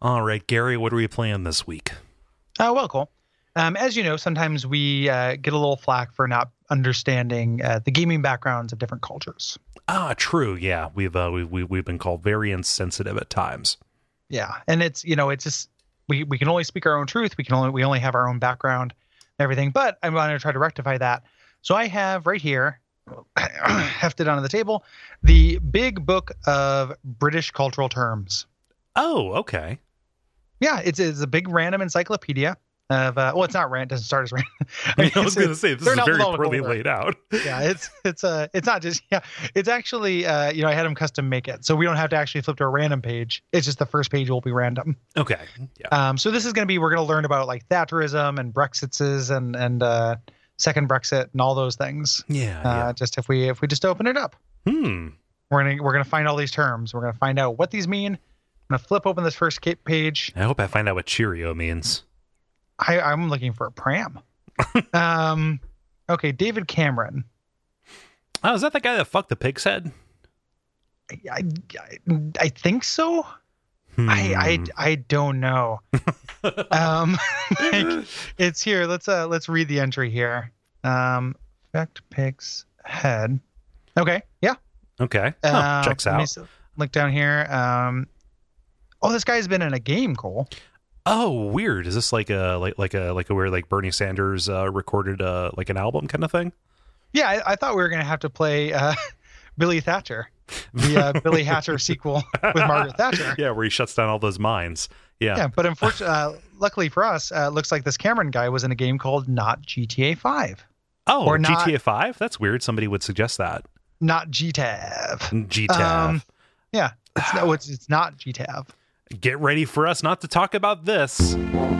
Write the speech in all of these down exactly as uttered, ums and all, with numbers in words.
All right, Gary, what are we playing this week? Oh, well, cool. Um, as you know, sometimes we uh, get a little flack for not understanding uh, the gaming backgrounds of different cultures. Ah, true. Yeah, we've uh, we, we we've been called very insensitive at times. Yeah, and it's you know it's just we, we can only speak our own truth. We can only we only have our own background, and everything. But I'm going to try to rectify that. So I have right here, hefted onto the table, the Big Book of British Cultural Terms. Oh, okay. Yeah, it's it's a big random encyclopedia. Of, uh, well, it's not random. It doesn't start as random. I, mean, I was going to say this is very poorly older. laid out. Yeah, it's it's uh it's not just yeah, it's actually uh you know I had them custom make it, so we don't have to actually flip to a random page. It's just the first page will be random. Okay. Yeah. Um. So this is going to be we're going to learn about like Thatcherism and Brexits and and uh second Brexit and all those things. Yeah. Uh, yeah. Just if we if we just open it up, Hmm. we're gonna we're gonna find all these terms. We're gonna find out what these mean. I'm gonna flip open this first page. I hope I find out what Cheerio means. I, I'm looking for a pram. um, okay, David Cameron. Oh, is that the guy that fucked the pig's head? I, I, I think so. Hmm. I, I I don't know. um, like, it's here. Let's uh let's read the entry here. Um, fucked pig's head. Okay, yeah. Okay, oh, Uh, checks let me out. s- Look down here. Um, oh, this guy's been in a game, Cole. Oh, weird. Is this like a like like a like a where like Bernie Sanders uh, recorded uh, like an album kind of thing? Yeah, I, I thought we were gonna have to play uh, Billy Thatcher, the uh, Billy Hatcher sequel with Margaret Thatcher. Yeah, where he shuts down all those mines. Yeah. Yeah, but unfortunately, uh, luckily for us, uh, it looks like this Cameron guy was in a game called Not G T A five. Oh, or G not- T A five? That's weird. Somebody would suggest that. Not G T A V. G T A V. Um, yeah, it's, no, it's it's not G T A V. Get ready for us not to talk about this.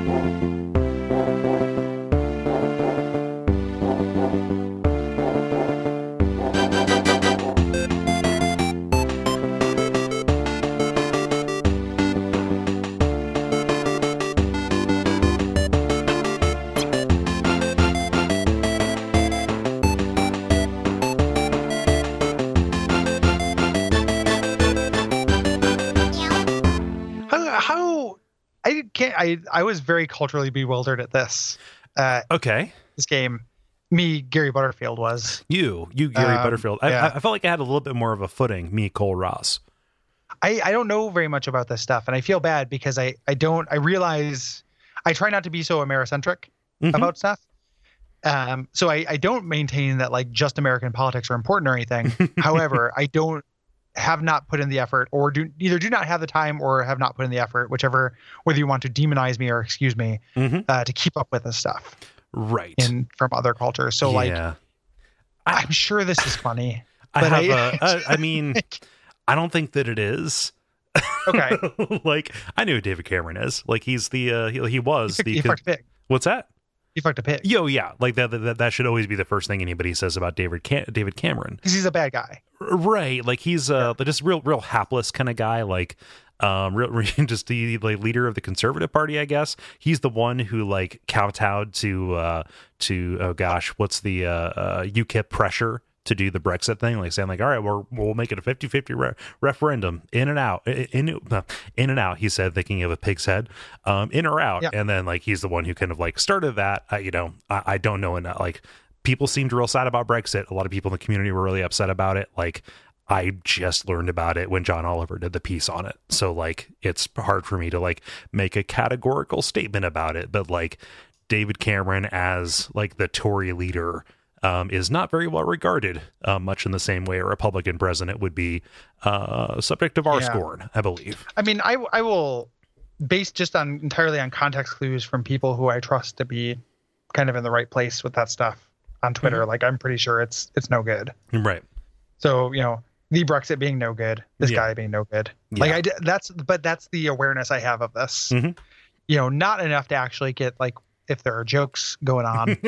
How, how I can't I I was very culturally bewildered at this uh Okay. this game. Me, Gary Butterfield was. You, you, Gary Um, Butterfield. I, yeah. I felt like I had a little bit more of a footing. Me, Cole Ross. I, I don't know very much about this stuff, and I feel bad because I, I don't I realize I try not to be so Americentric Mhm. about stuff. Um, so I, I don't maintain that like just American politics are important or anything. However, I don't have not put in the effort, or do either do not have the time or have not put in the effort, whichever, whether you want to demonize me or excuse me, Mhm. uh, to keep up with this stuff Right. in from other cultures. So like yeah. I'm sure this is funny. I but have I- a, uh, I mean, I don't think that it is. Okay. Like, I knew who David Cameron is. Like, he's the, uh, he, he was You the, fucked a pig. what's that? You fucked a pig. Yo, yeah. Like, that, that, that should always be the first thing anybody says about David Cam- David Cameron. Because he's a bad guy. Right. Like, he's uh, just real, real hapless kind of guy. Like, um, real, just the like leader of the Conservative Party, I guess. He's the one who like kowtowed to, uh, to, oh gosh, what's the, uh, uh, UKIP pressure to do the Brexit thing, like saying like, all right, we're, we'll make it a fifty-fifty re- referendum, in and out, in, in, in and out, he said, thinking of a pig's head, um, in or out. Yeah. And then like, he's the one who kind of like started that. Uh, you know, I, I don't know enough. Like, people seemed real sad about Brexit. A lot of people in the community were really upset about it. Like, I just learned about it when John Oliver did the piece on it. So like, it's hard for me to like make a categorical statement about it, but like David Cameron as like the Tory leader, Um, is not very well regarded, uh, much in the same way a Republican president would be uh, subject of our Yeah. scorn, I believe. I mean, I I will, based just on entirely on context clues from people who I trust to be kind of in the right place with that stuff on Twitter. Mm-hmm. Like, I'm pretty sure it's it's no good. Right. So you know, the Brexit being no good, this Yeah. guy being no good. Like Yeah. I d- that's but that's the awareness I have of this. Mhm. You know, not enough to actually get like if there are jokes going on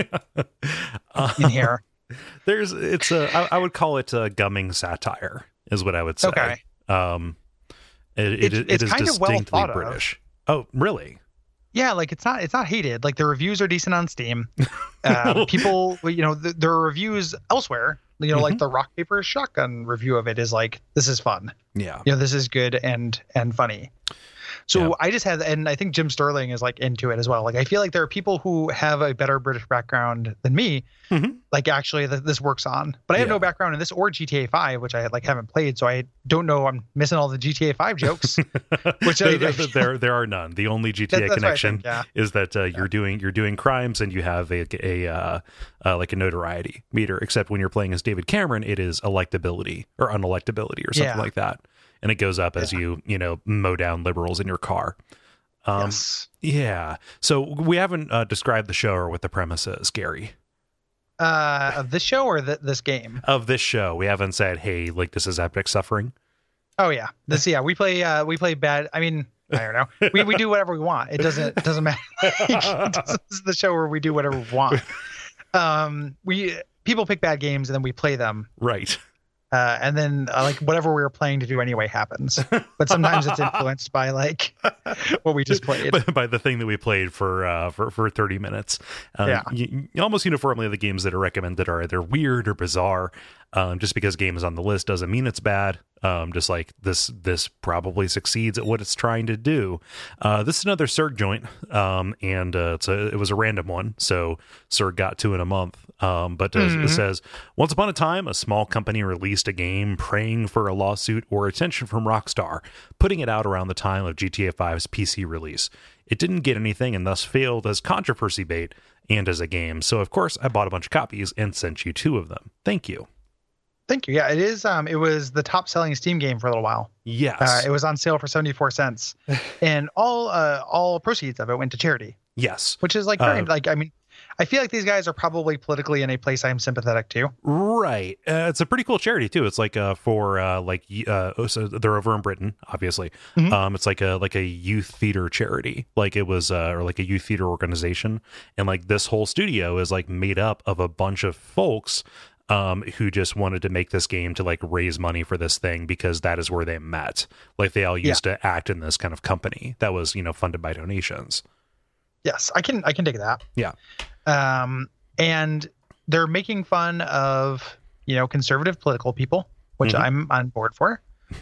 Uh, in here. There's, it's a, I, I would call it a gumming satire, is what I would say. Okay. Um, it, it, It's- it it's is kind of well distinctly thought of. British. Oh, really? Yeah, like it's not it's not hated. Like the reviews are decent on Steam. Um, people, you know, th- there are reviews elsewhere. You know, like Mhm. the Rock Paper Shotgun review of it is like, this is fun. Yeah. You know, this is good and and funny. So Yeah. I just had, and I think Jim Sterling is like into it as well. Like I feel like there are people who have a better British background than me. Mm-hmm. Like actually that this works on, but I have Yeah. no background in this or G T A five, which I like haven't played. So I don't know. I'm missing all the G T A five jokes, which I, there, I there, there there are none. The only G T A That- that's what I connection think, yeah. is that uh, you're doing you're doing crimes and you have a a uh, uh, like a notoriety meter. Except when you're playing as David Cameron, it is electability or unelectability or something Yeah. like that, and it goes up as you you know mow down liberals in your car. Um, yes. Yeah. So we haven't uh, described the show or what the premise is, Gary. Uh, of this show or th- this game? Of this show, we haven't said, "Hey, like this is epic suffering." Oh yeah, this yeah. We play uh we play bad. I mean, I don't know. We we do whatever we want. It doesn't it doesn't matter. This is the show where we do whatever we want. Um, we people pick bad games and then we play them. Right. Uh, and then uh, like whatever we were playing to do anyway happens. But sometimes it's influenced by like what we just played. by, by the thing that we played for uh for, for thirty minutes. Um, Yeah. y- y- almost uniformly the games that are recommended are either weird or bizarre. Um just because game is on the list doesn't mean it's bad. Um just like this this probably succeeds at what it's trying to do. Uh this is another S E R G joint. Um and uh it's a, it was a random one, so S E R G got two in a month. Um but uh, Mhm. it says, once upon a time a small company released a game praying for a lawsuit or attention from Rockstar, putting it out around the time of G T A five's P C release. It didn't get anything and thus failed as controversy bait and as a game. So of course I bought a bunch of copies and sent you two of them. Thank you. Thank you. Yeah, it is. Um, it was the top selling Steam game for a little while. Yes. Uh, it was on sale for seventy-four cents, and all uh all proceeds of it went to charity, yes. which is like very Uh, like I mean, I feel like these guys are probably politically in a place I'm sympathetic to. Right. Uh, it's a pretty cool charity too. It's like uh for uh like y- uh oh, so they're over in Britain, obviously. Mhm. Um it's like a like a youth theater charity. Like it was uh or like a youth theater organization. And like this whole studio is like made up of a bunch of folks um who just wanted to make this game to like raise money for this thing because that is where they met. Like they all used to act in this kind of company that was, you know, funded by donations. Yes, I can I can dig that. Yeah. Um, and they're making fun of you know conservative political people, which Mhm. I'm on board for.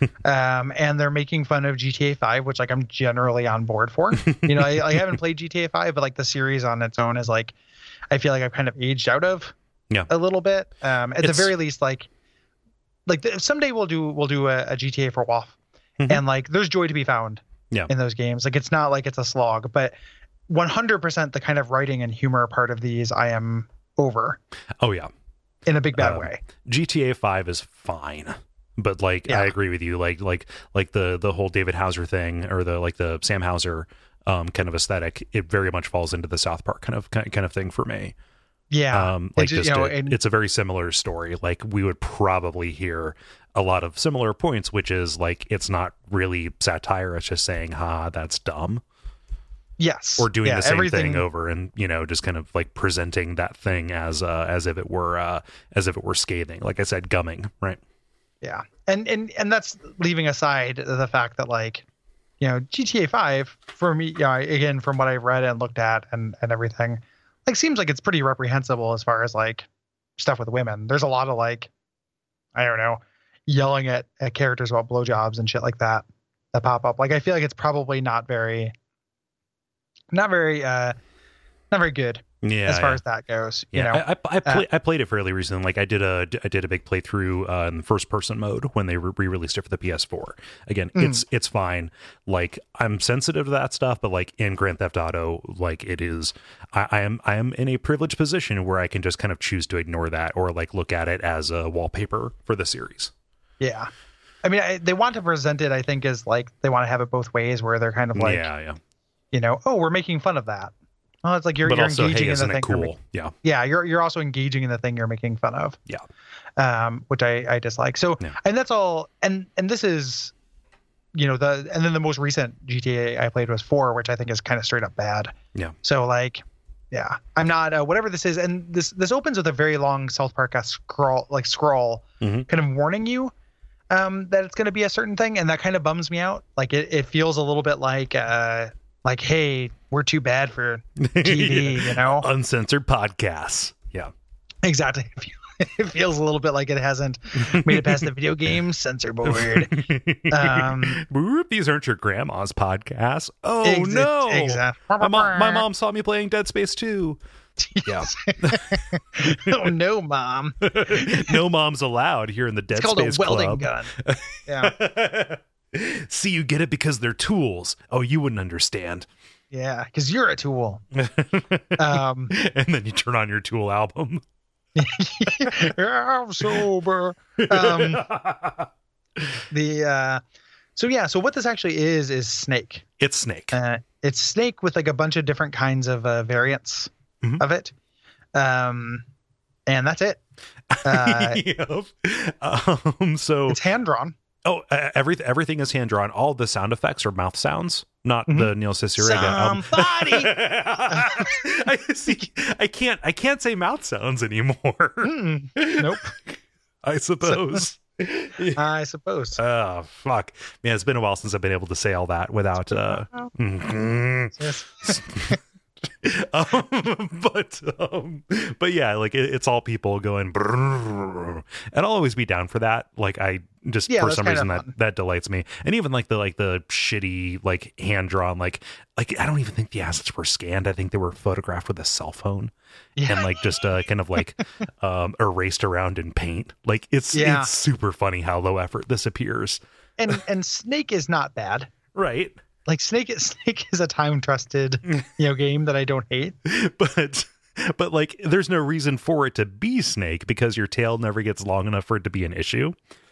um, and they're making fun of G T A five, which like I'm generally on board for. You know, I, I haven't played G T A five, but like the series on its own is like, I feel like I've kind of aged out of. Yeah. A little bit. Um, at It's- the very least, like, like the, someday we'll do we'll do a, a G T A for W A F, Mhm. and like there's joy to be found. Yeah. In those games, like it's not like it's a slog, but one hundred percent the kind of writing and humor part of these I am over Oh yeah. in a big bad Um, way. G T A five is fine, but like Yeah. I agree with you. Like like like the the whole David Hauser thing or the like the Sam Hauser um kind of aesthetic. It very much falls into the South Park kind of kind of thing for me. Yeah. Um, like It's just, just you know, a- and- it's a very similar story. Like we would probably hear a lot of similar points, which is like it's not really satire. It's just saying, "Ha, that's dumb," Yes. or doing Yeah, the same everything, thing over and you know just kind of like presenting that thing as uh as if it were uh as if it were scathing. Like I said, gumming, right? Yeah. And and and that's leaving aside the fact that like, you know, G T A five for me, you know, again from what I've read and looked at and and everything, like seems like it's pretty reprehensible as far as like stuff with women. There's a lot of like, I don't know, yelling at, at characters about blowjobs and shit like that that pop up. Like I feel like it's probably not very, not very, uh, not very good Yeah. as far yeah. as that goes. You Yeah, know, I I, I, play, I played it fairly recently. Like I did a I did a big playthrough uh, in first person mode when they re released it for the P S four. Again, Mm. it's it's fine. Like I'm sensitive to that stuff, but like in Grand Theft Auto, like it is, I, I am I am in a privileged position where I can just kind of choose to ignore that or like look at it as a wallpaper for the series. yeah. I mean, I, they want to present it, I think, as like they want to have it both ways, where they're kind of like, yeah, yeah. you know, oh, we're making fun of that. Oh, it's like you're, But you're also, engaging hey, in isn't the it thing. you're cool? making- Yeah, yeah, you're you're also engaging in the thing you're making fun of. yeah. Um, which I I dislike. So, Yeah. and that's all. And and this is, you know, the and then the most recent G T A I played was four, which I think is kind of straight up bad. Yeah. So like, yeah, I'm not uh, whatever this is. And this this opens with a very long South Park scroll like scroll, Mhm. kind of warning you um that it's going to be a certain thing, and that kind of bums me out. Like it, it feels a little bit like uh like, hey, we're too bad for T V, you know. Uncensored podcasts. Yeah. Exactly. it feels a little bit like it hasn't made it past the video game censor board. Um, Whoop, these aren't your grandma's podcasts. Oh exa- no! Exactly. My mom, my mom saw me playing Dead Space two. Yeah. Oh no, mom. No moms allowed here in the Dead It's called Space a welding Club. gun. Yeah. See, you get it because they're tools. Oh, you wouldn't understand. Yeah, because you're a tool. Um, And then you turn on your Tool album. I'm sober. Um, the uh, so yeah, so what this actually is is Snake. It's Snake. Uh, it's Snake with like a bunch of different kinds of uh, variants Mhm. of it, um, and that's it. Uh, Yep. Um, so it's hand drawn. oh, uh, every, everything is hand drawn. All the sound effects are mouth sounds, not Mhm. the Neil Cicierega. Um, Somebody. I see. I can't. I can't say mouth sounds anymore. Mm, nope. I suppose. I suppose. Oh fuck, man! It's been a while since I've been able to say all that without. Uh, mhm. Yes. um, but um, but yeah, like it, it's all people going, brrr, and I'll always be down for that. Like I just Yeah, for that's some kinda reason that fun. that delights me, and even like the like the shitty like hand drawn like like I don't even think the assets were scanned. I think they were photographed with a cell phone Yeah. and like just uh, kind of like um, erased around in paint. Like it's Yeah. it's super funny how low effort this appears. and and Snake is not bad. Right. Like Snake, Snake is a time trusted, you know, game that I don't hate. but but like there's no reason for it to be Snake because your tail never gets long enough for it to be an issue.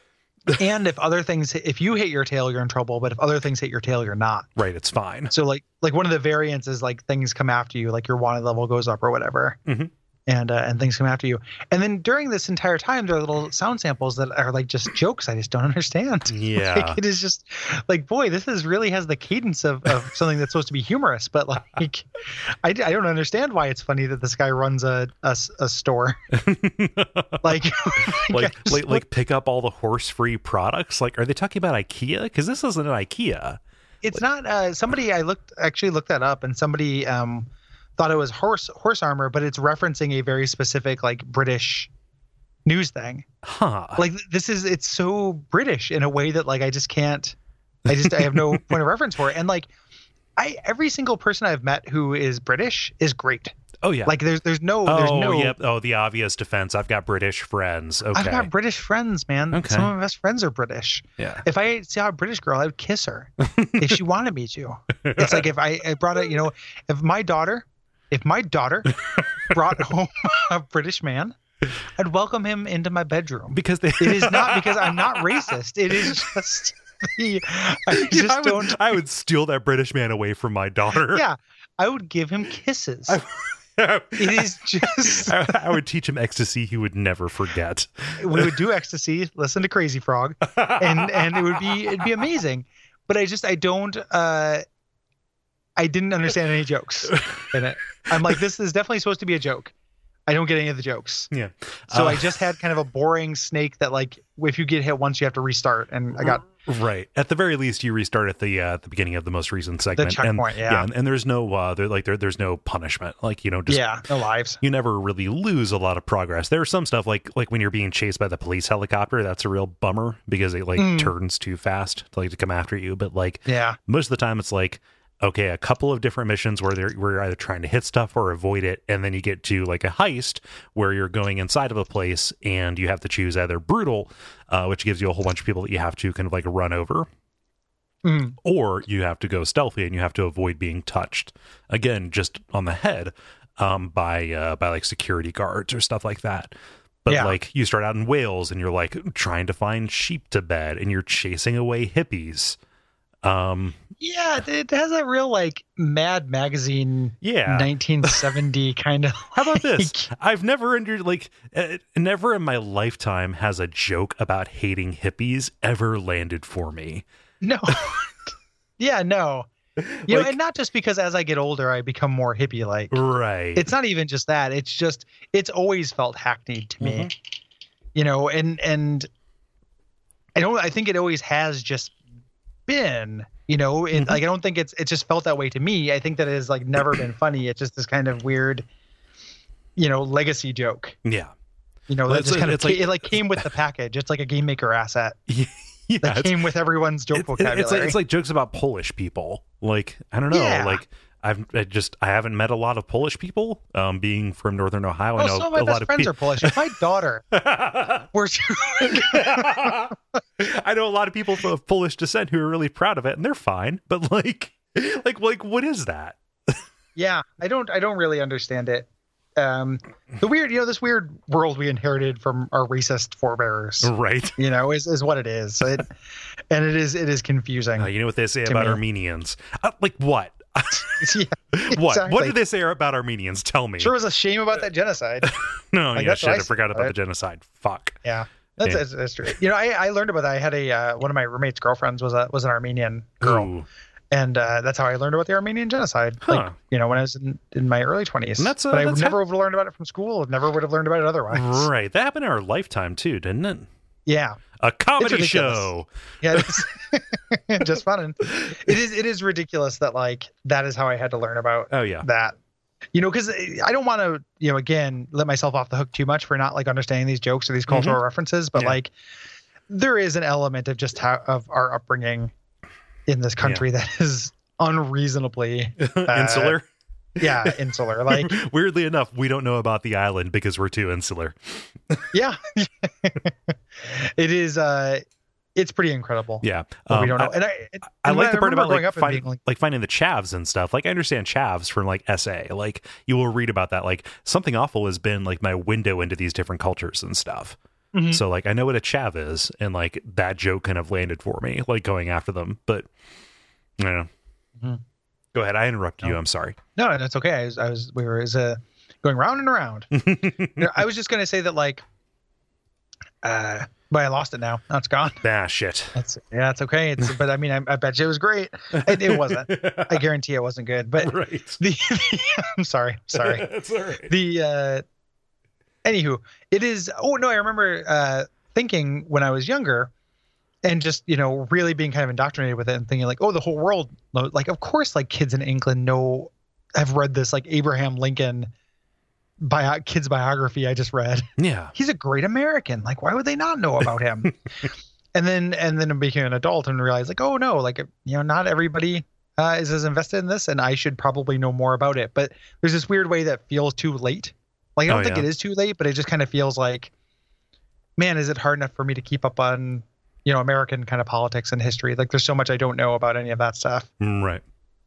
And if other things, if you hit your tail, you're in trouble. But if other things hit your tail, you're not. Right, it's fine. So like, like one of the variants is like things come after you, like your wanted level goes up or whatever, Mhm. and uh, and things come after you. And then during this entire time, there are little sound samples that are like just jokes I just don't understand. Yeah. Like, it is just like, boy, this is really has the cadence of, of something that's supposed to be humorous, but like, I, I don't understand why it's funny that this guy runs a a, s- a store. Like, like I like like pick up all the horse free products. Like are they talking about IKEA? Because this isn't an IKEA. it's not uh somebody I looked actually looked that up, and somebody um thought it was horse horse armor, but it's referencing a very specific like British news thing. Huh. Like this is it's so British in a way that like I just can't I just I have no point of reference for it. And like I every single person I've met who is British is great. Oh yeah. Like there's there's no there's oh no yep. Oh, the obvious defense. I've got British friends. Okay. I've got British friends, man. Okay. Some of my best friends are British. yeah. If I saw a British girl, I would kiss her if she wanted me to. It's like if I, I brought a, you know, if my daughter, if my daughter brought home a British man, I'd welcome him into my bedroom. Because they It is not because I'm not racist. It is just the, I just I would, don't. I would steal that British man away from my daughter. Yeah, I would give him kisses. I- It is just. I, I would teach him ecstasy he would never forget. We would do ecstasy, listen to Crazy Frog, and and it would be it'd be amazing. But I just I don't uh I didn't understand any jokes in it. I'm like, this is definitely supposed to be a joke. I don't get any of the jokes. Yeah. So Uh, I just had kind of a boring Snake that like if you get hit once you have to restart, and I got Right. At the very least, you restart at the uh, at the beginning of the most recent segment. checkpoint, and, yeah. and, and there's no uh, there like there, there's no punishment. Like you know, just yeah, no lives. you never really lose a lot of progress. There's some stuff like like when you're being chased by the police helicopter, that's a real bummer because it like Mm. turns too fast to like to come after you. But like Yeah. most of the time, it's like okay, a couple of different missions where they're where you're either trying to hit stuff or avoid it, and then you get to like a heist where you're going inside of a place and you have to choose either brutal, uh, which gives you a whole bunch of people that you have to kind of like run over. Mm. Or you have to go stealthy and you have to avoid being touched. Again, just on the head um, by uh, by like security guards or stuff like that. But Yeah. like you start out in Wales and you're like trying to find sheep to bed and you're chasing away hippies. Um, Yeah, it- it has that real like Mad Magazine yeah. nineteen seventy kind of. How about this? I've never under like uh, never in my lifetime has a joke about hating hippies ever landed for me. No. Yeah, no. You know, Like- and not just because as I get older, I become more hippie like. Right. It's not even just that. It's just it's always felt hackneyed to me. Mhm. You know, and and I don't I think it always has just been, you know, it, Mhm. like I don't think it's it just felt that way to me. I think that it has like never been funny. It's just this kind of weird, you know, legacy joke. Yeah. You know, Well, that it's just like- kind of it's ca- like- it like came with the package. It's like a game maker asset yeah, that it's, came with everyone's joke it's, vocabulary. it's like it's like jokes about Polish people. Like I don't know, Yeah. like I've I just I haven't met a lot of Polish people. Um, being from Northern Ohio, I oh, know some of my a best lot of friends people. are Polish. My daughter, we're I know a lot of people of Polish descent who are really proud of it, and they're fine. But like, like, like, what is that? yeah. I don't I don't really understand it. Um, the weird, you know, this weird world we inherited from our racist forebears. Right. You know, is, is what it is. So it, and it is it is confusing. Uh, you know what they say To about me. Armenians? Uh, like what? yeah, What? exactly. What did they say about Armenians? Tell me. Sure was a shame about that genocide. No, Like, yeah, that's shit. what I, I said forgot about about the it. genocide. Fuck. Yeah, that's, Yeah. that's, that's true. You know, I, I learned about that. I had a uh, one of my roommate's girlfriends was a was an Armenian girl, Ooh. and uh, that's how I learned about the Armenian genocide. Huh. Like, you know, when I was in, in my early twenties. And that's, uh, but I that's never would have learned about it from school. Never would have learned about it otherwise. Right. That happened in our lifetime too, didn't it? Yeah, A comedy ridiculous. show. yeah, it's just fun. It is it is ridiculous that like that is how I had to learn about Oh yeah. that. You know, because I don't want to, you know, again, let myself off the hook too much for not like understanding these jokes or these cultural references, but Yeah. like there is an element of just how of our upbringing in this country that is unreasonably, Insular. yeah, insular. Like, Weirdly enough, we don't know about the island because we're too insular. yeah, it is. uh It's pretty incredible. Yeah. What we Um, don't know. I- and I, I and like when the part remember about growing like, up and find, being like, like finding the chavs and stuff. Like I understand chavs from like S A. Like you will read about that. Like something awful has been like my window into these different cultures and stuff. Mhm. So like I know what a chav is, and like that joke kind of landed for me, like going after them. But I don't know. Mhm. Go ahead. I interrupted you. No. I'm sorry. no, no, that's okay. I was, I was, we were, is uh, going round and around. You know, I was just gonna say that like, uh, but I lost it now. Now it's gone. Ah, shit. That's yeah, it's okay. It's but I mean, I, I bet you it was great. It, it wasn't. I guarantee it wasn't good. But Right. the, the I'm sorry, sorry. That's all right. The uh, anywho, it is. Oh no, I remember uh, thinking when I was younger, and just you know really being kind of indoctrinated with it and thinking like, oh, the whole world, know- like of course, like kids in England know, have read this like Abraham Lincoln bio kid's biography I just read. Yeah. He's a great American. Like, why would they not know about him? and then and then I became an adult and realized like, oh no, like you know, not everybody uh, is as invested in this, and I should probably know more about it. But there's this weird way that feels too late. Like I don't Oh, think yeah. it is too late, but it just kind of feels like, man, is it hard enough for me to keep up on, you know, American kind of politics and history? Like there's so much I don't know about any of that stuff. Mm, Right.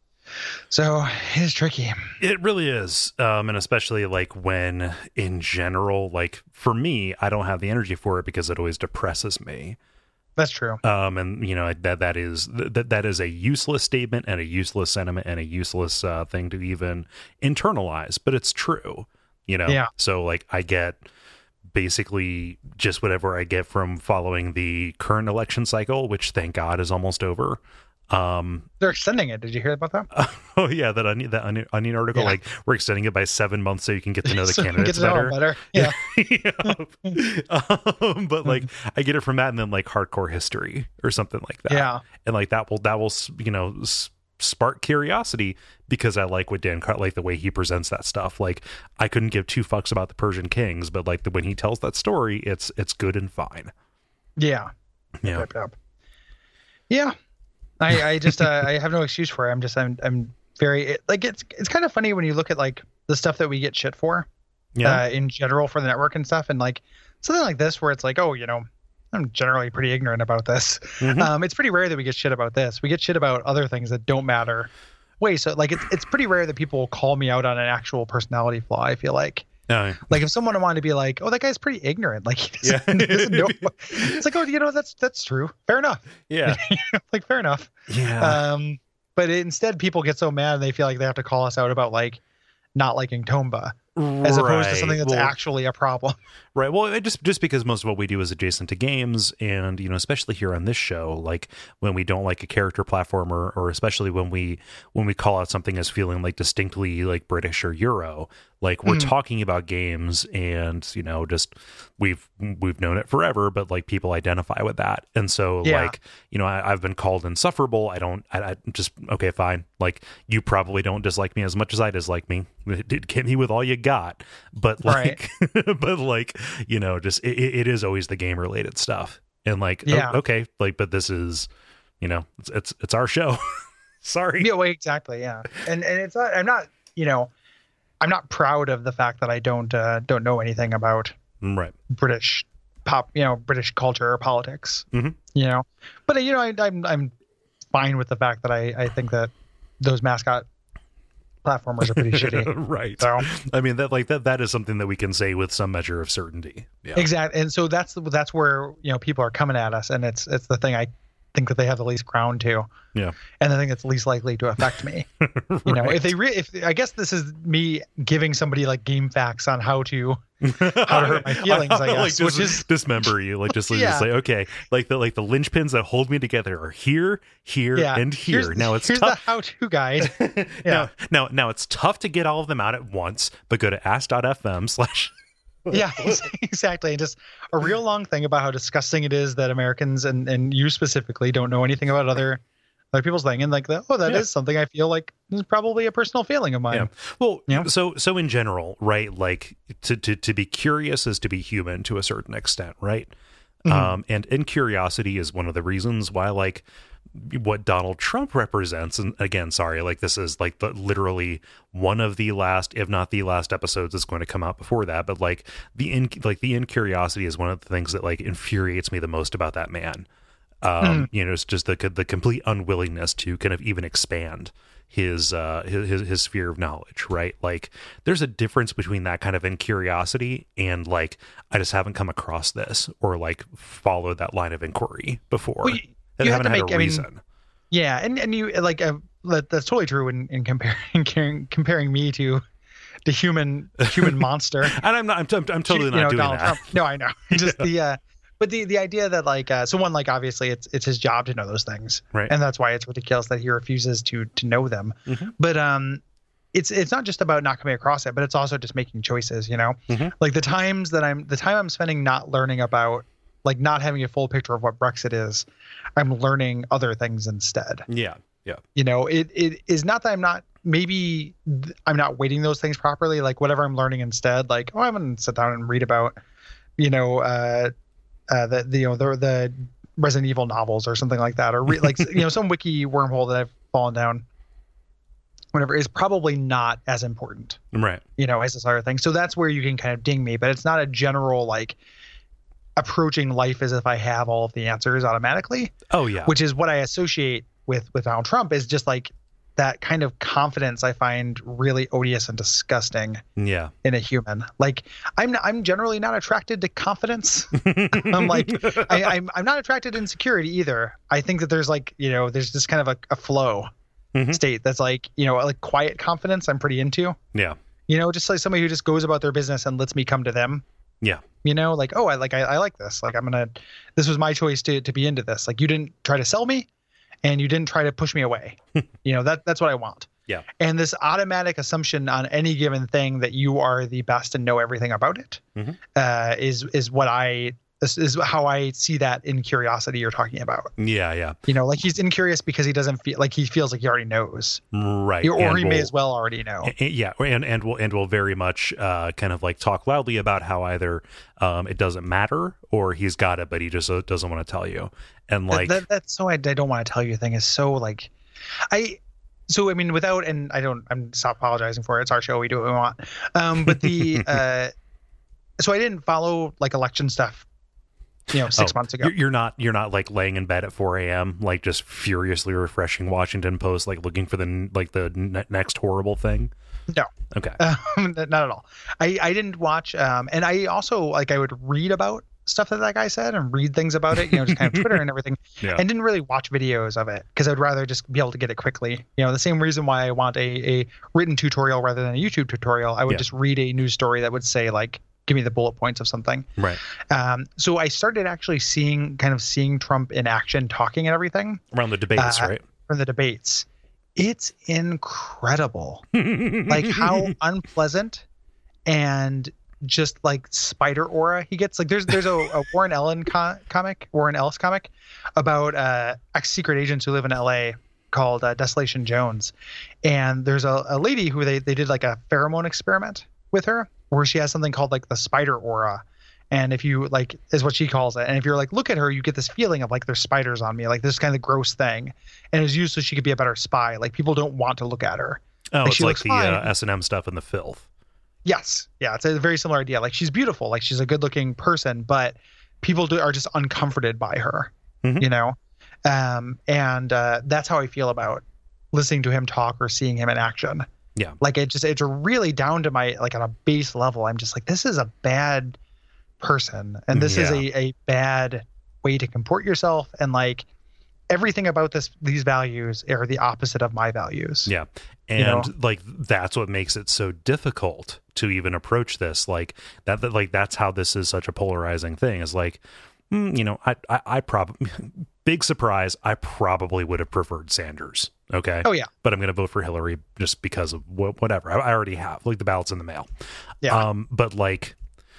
So it is tricky. It really is. Um, and especially like when in general, like for me, I don't have the energy for it because it always depresses me. That's true. Um, and you know, that, that is, that, that is a useless statement and a useless sentiment and a useless uh, thing to even internalize, but it's true, you know? Yeah. So like I get basically just whatever I get from following the current election cycle, which thank God is almost over. Um, They're extending it. Did you hear about that? oh yeah, that onion, that onion, onion article, Yeah. like we're extending it by seven months so you can get to know the So you can candidates get to know better. them better. Yeah. um, but like I get it from that, and then like hardcore history or something like that. Yeah. and like that will that will you know s- spark curiosity because I like what Dan Cut like the way he presents that stuff. Like I couldn't give two fucks about the Persian kings, but like the, when he tells that story, it's it's good and fine. Yeah. Yeah, Yep, yep. Yeah. I, I just uh, I have no excuse for it. I'm just I'm I'm very it, like it's it's kind of funny when you look at like the stuff that we get shit for yeah, uh, in general for the network and stuff, and like something like this where it's like, oh, you know, I'm generally pretty ignorant about this. Mhm. Um, it's pretty rare that we get shit about this. We get shit about other things that don't matter. Wait, so like it's it's pretty rare that people will call me out on an actual personality flaw. I feel like. Uh, Like if someone wanted to be like, "Oh, that guy's pretty ignorant," like he Yeah. doesn't, he doesn't know. It's like, oh, you know, that's that's true. Fair enough. yeah, Like fair enough. yeah. Um, but instead, people get so mad and they feel like they have to call us out about like not liking Tomba, as opposed to Right. something that's Well, actually a problem. Right. Well, it just just because most of what we do is adjacent to games, and you know, especially here on this show, like when we don't like a character platformer, or especially when we when we call out something as feeling like distinctly like British or Euro, Like we're Mhm. talking about games, and you know, just we've we've known it forever, but like people identify with that, and so Yeah. like you know, I, I've been called insufferable. I don't. I, I just okay, fine. Like you probably don't dislike me as much as I dislike me. Get me with all you got, but like, but like you know, just it, it is always the game related stuff, and like Yeah. oh, okay, like but this is, you know, it's it's, it's our show. Sorry. Yeah, well, exactly. Yeah, and and it's not. I'm not. You know, I'm not proud of the fact that I don't uh, don't know anything about Right. British pop. You know, British culture or politics. Mhm. You know, but you know, I, I'm I'm fine with the fact that I I think that those mascot platformers are pretty shitty. Right. So I mean that like that that is something that we can say with some measure of certainty. Yeah. exactly, and so that's that's where you know people are coming at us, and it's it's the thing I think that they have the least ground to. Yeah. And the thing that's least likely to affect me. You know, if they re- if I guess this is me giving somebody like game facts on how to how to hurt my feelings, I, guess, like dis- which is dismember you, like just, Yeah. just say, okay, like the like the linchpins that hold me together are here, here, yeah, and here. Here's, now it's here's tough. the how-to guide. Yeah, now, now, now it's tough to get all of them out at once, but go to ask dot f m slash. yeah, exactly. And just a real long thing about how disgusting it is that Americans and and you specifically don't know anything about other other people's thing, and like that. Oh, that Yeah. is something I feel like is probably a personal feeling of mine. Yeah. Well, Yeah. so so in general, right? Like to to to be curious is to be human to a certain extent, right? Mhm. Um, and and curiosity is one of the reasons why, like, what Donald Trump represents. And again, sorry, like this is like the literally one of the last, if not the last, episodes that's going to come out before that. But like the in like the incuriosity is one of the things that like infuriates me the most about that man. Um, Mhm. you know, it's just the the complete unwillingness to kind of even expand his uh his his sphere of knowledge, right? Like there's a difference between that kind of incuriosity and like I just haven't come across this or like followed that line of inquiry before. Well, you, and you have haven't to had make. a I mean, reason. yeah, and and you like uh, that, that's totally true in in comparing comparing me to the human human monster. And I'm not. I'm, I'm, I'm totally you not know, doing Donald that. Trump. No, I know. Just the uh but the the idea that like uh so one, like obviously it's it's his job to know those things. Right. And that's why it's ridiculous that he refuses to to know them. Mhm. But um it's it's not just about not coming across it, but it's also just making choices, you know? Mhm. Like the times that I'm the time I'm spending not learning about, like not having a full picture of what Brexit is, I'm learning other things instead. Yeah. Yeah. You know, it it is not that I'm not maybe th- I'm not weighting those things properly. Like whatever I'm learning instead, like oh, I'm gonna sit down and read about, you know, uh, uh, the, the you know the the Resident Evil novels or something like that, or re- like you know some wiki wormhole that I've fallen down. Whatever is probably not as important, Right. you know, as this other thing. So that's where you can kind of ding me, but it's not a general like approaching life as if I have all of the answers automatically. Oh yeah. Which is what I associate with with Donald Trump, is just like that kind of confidence I find really odious and disgusting yeah. in a human. Like I'm I'm generally not attracted to confidence. I'm like I, I'm I'm not attracted to insecurity either. I think that there's like you know there's this kind of a, a flow Mhm. state that's like you know like quiet confidence I'm pretty into. Yeah. You know, just like somebody who just goes about their business and lets me come to them. Yeah. You know, like oh I like I, I like this. Like I'm gonna this was my choice to to be into this. Like you didn't try to sell me. And you didn't try to push me away. You know, that that's what I want. Yeah. And this automatic assumption on any given thing that you are the best and know everything about it Mhm. uh, is is what I this is how I see that in curiosity you're talking about. Yeah. Yeah. You know, like he's incurious because he doesn't feel like he feels like he already knows, Right. or And he may we'll- as well already know. A- a- yeah, and and will and will very much uh, kind of like talk loudly about how either um, it doesn't matter or he's got it, but he just uh, doesn't want to tell you. And like, that, that, that's so I, I don't want to tell you thing is so like I so I mean without and I don't I'm stop apologizing for it. It's our show. We do what we want. Um, but the uh, so I didn't follow like election stuff. You know, six oh, months ago. you're, you're not you're not like laying in bed at four a.m. like just furiously refreshing Washington Post, like looking for the n- like the n- next horrible thing. No. Okay. Um, not at all. I, I didn't watch, um, and I also like I would read about stuff that that guy said and read things about it, you know, just kind of Twitter and everything, Yeah. and didn't really watch videos of it because I'd rather just be able to get it quickly. You know, the same reason why I want a, a written tutorial rather than a YouTube tutorial. I would Yeah. just read a news story that would say like, give me the bullet points of something. Right. Um, so I started actually seeing kind of seeing Trump in action, talking and everything Around the debates, Uh, right? from the debates. It's incredible. Like how unpleasant and just like spider aura he gets. Like there's there's a, a Warren Ellen co- comic, Warren Ellis comic about uh, ex-secret agents who live in L A called uh, Desolation Jones. And there's a, a lady who they, they did like a pheromone experiment with her where she has something called like the spider aura. And if you like, is what she calls it. And if you're like, look at her, you get this feeling of like there's spiders on me, like this kind of gross thing. And it's used so she could be a better spy. Like people don't want to look at her. Oh, like, it's she like looks the fine. uh, S and M stuff in the filth. Yes. Yeah. It's a very similar idea. Like she's beautiful. Like she's a good looking person, but people do, are just uncomforted by her, Mhm. you know? Um, and uh, that's how I feel about listening to him talk or seeing him in action. Yeah. Like it just, it's really down to my, like on a base level, I'm just like, this is a bad person. And this is Yeah. a, a bad way to comport yourself. And like everything about this, these values are the opposite of my values. Yeah. And You know? like that's what makes it so difficult to even approach this. Like that, that like that's how this is such a polarizing thing, is like, mm, you know, I I, I probably big surprise, I probably would have preferred Sanders. Okay. Oh yeah. But I'm going to vote for Hillary just because of wh- whatever. I, I already have, like, the ballot's in the mail. Yeah. Um, but like,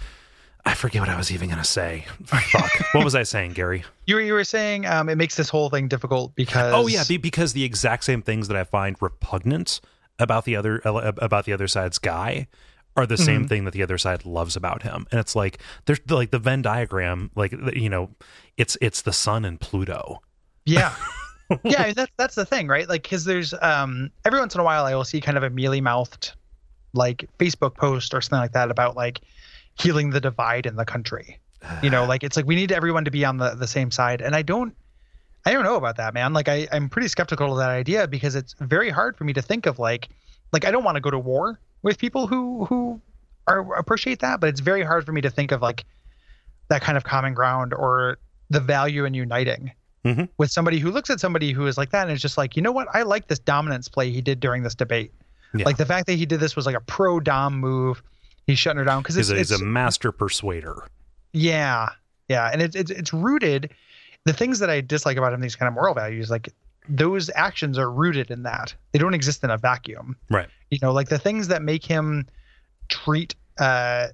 I forget what I was even going to say. Fuck. What was I saying, Gary? You were, you were saying um, it makes this whole thing difficult because Oh yeah, be, because the exact same things that I find repugnant about the other about the other side's guy are the same Mhm. thing that the other side loves about him. And it's like there's like the Venn diagram, like, you know, it's it's the sun and Pluto. yeah. Yeah, I mean, that's that's the thing, right? Like, because there's um every once in a while I will see kind of a mealy mouthed like Facebook post or something like that about like healing the divide in the country. You know, like it's like we need everyone to be on the, the same side. And I don't I don't know about that, man. Like I, I'm pretty skeptical of that idea because it's very hard for me to think of like like I don't want to go to war with people who who are appreciate that, but it's very hard for me to think of like that kind of common ground or the value in uniting Mm-hmm. with somebody who looks at somebody who is like that and is just like, you know what, I like this dominance play he did during this debate. Yeah. Like the fact that he did this was like a pro dom move. He's shutting her down because it's, He's a, he's it's a master persuader. yeah, yeah, and it's it's it's rooted. The things that I dislike about him, these kind of moral values, like those actions are rooted in that. They don't exist in a vacuum. Right. You know, like the things that make him treat, uh,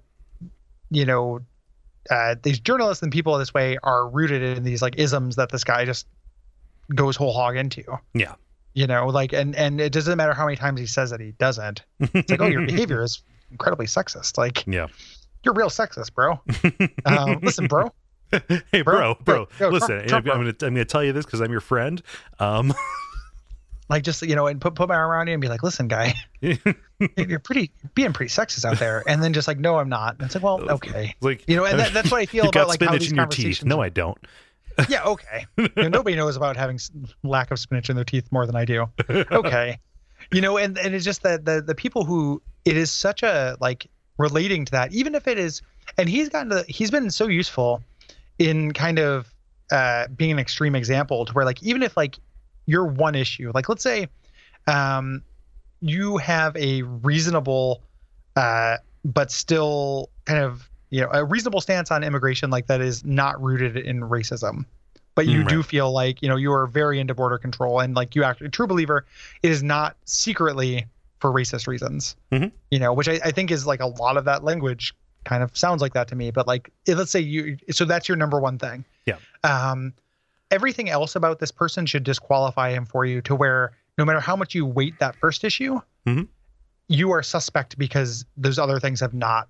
you know, uh, these journalists and people this way are rooted in these like isms that this guy just goes whole hog into. Yeah. You know, like, and and it doesn't matter how many times he says that he doesn't. It's like, oh, your behavior is incredibly sexist. Like, Yeah. you're real sexist, bro. Um, listen, bro. Hey, bro, Bro, bro, yo, listen, Trump- Trump, I'm going to I'm going to tell you this because I'm your friend. Um, Like, just, you know, and put put my arm around you and be like, listen, guy, you're pretty you're being pretty sexist out there. And then just like, no, I'm not. And it's like, well, okay. like, You know, and that, that's what I feel you about got like how spinach these in your conversations. teeth. No, I don't. Yeah, okay. You know, nobody knows about having s- lack of spinach in their teeth more than I do. Okay. You know, and, and it's just that the the people who it is such a like relating to that, even if it is, and he's gotten to, he's been so useful in kind of uh, being an extreme example to where like, even if like you're one issue, like let's say um, you have a reasonable, uh, but still kind of, you know, a reasonable stance on immigration, like that is not rooted in racism, but you Mm, do right. feel like, you know, you are very into border control and like you actually, true believer, it is not secretly for racist reasons, Mhm. you know, which I, I think is like a lot of that language kind of sounds like that to me. But like, if- let's say you, so that's your number one thing. Yeah. Um, everything else about this person should disqualify him for you to where no matter how much you weight that first issue, Mhm. you are suspect because those other things have not,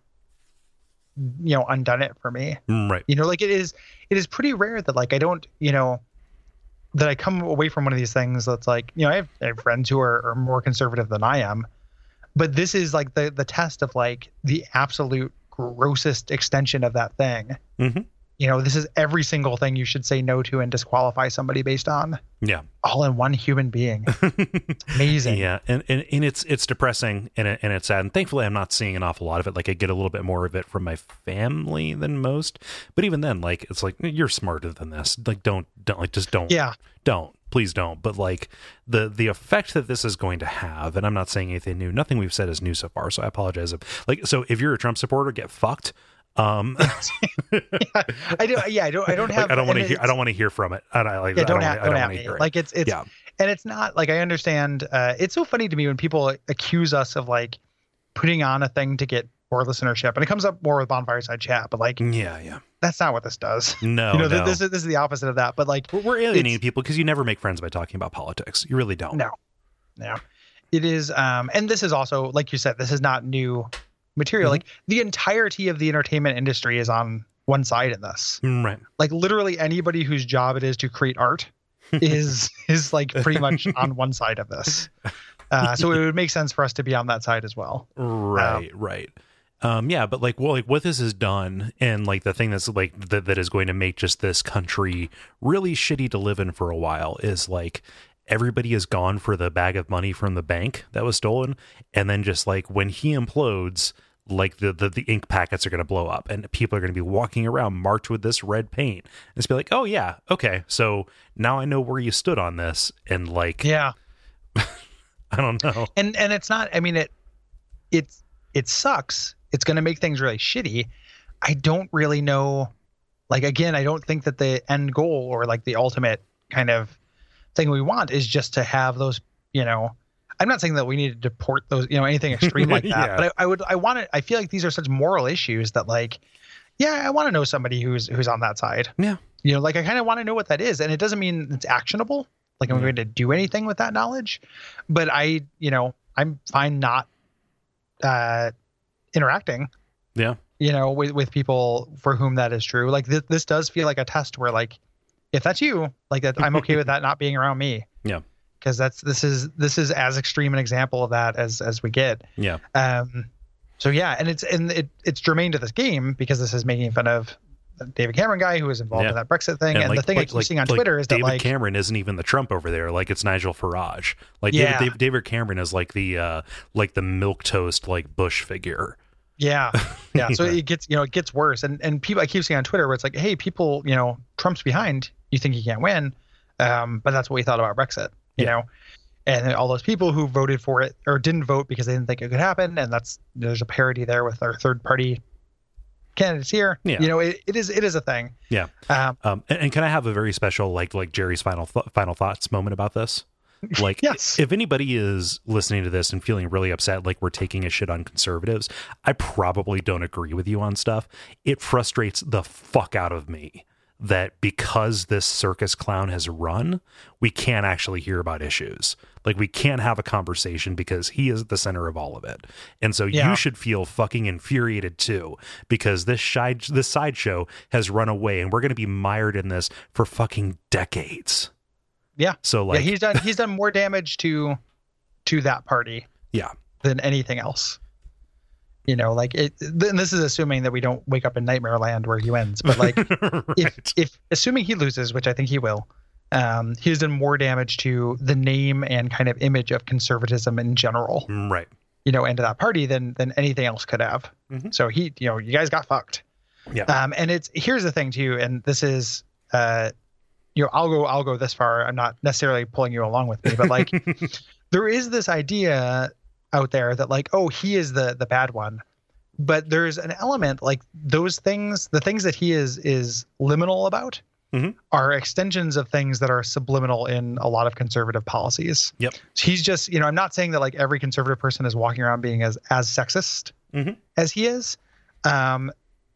you know, undone it for me. Mm, right. You know, like it is, it is pretty rare that like I don't, you know, that I come away from one of these things that's like, you know, I have, I have friends who are, are more conservative than I am, but this is like the the test of like the absolute grossest extension of that thing. Mm-hmm. You know, this is every single thing you should say no to and disqualify somebody based on, Yeah. all in one human being. It's amazing. Yeah, and, and and it's it's depressing and it, and it's sad. And thankfully, I'm not seeing an awful lot of it. Like I get a little bit more of it from my family than most. But even then, like it's like you're smarter than this. Like don't don't like just don't Yeah. don't please don't. But like the the effect that this is going to have, and I'm not saying anything new. Nothing we've said is new so far. So I apologize. If, like so, if you're a Trump supporter, get fucked. Um, yeah, I do. Yeah, I don't. I don't have. like, I don't want to and hear. I it's- don't want to hear from it. I, I like. Yeah, I don't don't have. wanna, I Don't don't have want to me. hear it. Like it's it's Yeah. and it's not like I understand. Uh, it's so funny to me when people accuse us of like putting on a thing to get or listenership, and it comes up more with Bonfireside Chat, but like, yeah, yeah, that's not what this does. No, you know, no. this is this is the opposite of that. But like, we're, we're alienating people because you never make friends by talking about politics. You really don't. No, no, it is. Um, and this is also, like you said, this is not new material. Mm-hmm. Like the entirety of the entertainment industry is on one side in this. Right. Like literally anybody whose job it is to create art is is like pretty much on one side of this. Uh, so it would make sense for us to be on that side as well. Right, um, right. Um, yeah, but like, well, like what this has done, and like the thing that's like that, that is going to make just this country really shitty to live in for a while is like everybody is gone for the bag of money from the bank that was stolen, and then just like when he implodes, like the the, the ink packets are going to blow up, and people are going to be walking around marked with this red paint, and it's be like, oh yeah, okay, so now I know where you stood on this, and like, yeah. I don't know. And and it's not, I mean, it it's it sucks. It's going to make things really shitty. I don't really know. Like, again, I don't think that the end goal or like the ultimate kind of thing we want is just to have those, you know, I'm not saying that we need to deport those, you know, anything extreme like that, yeah. but I, I would, I want to, I feel like these are such moral issues that like, yeah, I want to know somebody who's, who's on that side. Yeah. You know, like I kind of want to know what that is. And it doesn't mean it's actionable. Like I'm going to do anything with that knowledge, but I, you know, I'm fine not uh, interacting. Yeah. You know, with, with people for whom that is true. Like this, this does feel like a test where like, if that's you, like that, I'm okay with that not being around me. Yeah. Cause that's, this is, this is as extreme an example of that as, as we get. Yeah. Um, so yeah. And it's, and it, it's germane to this game because this is making fun of David Cameron guy who was involved yeah. in that Brexit thing. And, and like, the thing like, I keep like, seeing on like Twitter is David that like Cameron isn't even the Trump over there. Like it's Nigel Farage. Like yeah. David, David Cameron is like the, uh, like the milquetoast, like Bush figure. Yeah. Yeah. So yeah. it gets, you know, it gets worse. And, and people, I keep seeing on Twitter where it's like, hey, people, you know, Trump's behind, you think he can't win. Um, but that's what we thought about Brexit, you yeah. know, and all those people who voted for it or didn't vote because they didn't think it could happen. And that's, there's a parity there with our third party candidates here. Yeah. You know, it, it is, it is a thing. Yeah. Um, um and, and can I have a very special, like, like Jerry's final, th- final thoughts moment about this? Like, yes. if anybody is listening to this and feeling really upset, like we're taking a shit on conservatives, I probably don't agree with you on stuff. It frustrates the fuck out of me that because this circus clown has run, we can't actually hear about issues. Like we can't have a conversation because he is the center of all of it. And so yeah. you should feel fucking infuriated too, because this side, this sideshow has run away and we're going to be mired in this for fucking decades. Yeah. So like yeah, he's done, he's done more damage to, to that party. Yeah. Than anything else. You know, like it, and this is assuming that we don't wake up in nightmare land where he wins, but like right. if, if assuming he loses, which I think he will, um, he's done more damage to the name and kind of image of conservatism in general. Right. You know, and to that party than, than anything else could have. Mm-hmm. So he, you know, you guys got fucked. Yeah. Um, and it's, here's the thing too. And this is, uh, you know, I'll go, I'll go this far. I'm not necessarily pulling you along with me, but like there is this idea out there that like, oh, he is the the bad one, but there's an element like those things, the things that he is is liminal about mm-hmm. are extensions of things that are subliminal in a lot of conservative policies. Yep. So he's just, you know, I'm not saying that like every conservative person is walking around being as as sexist mm-hmm. as he is. Um,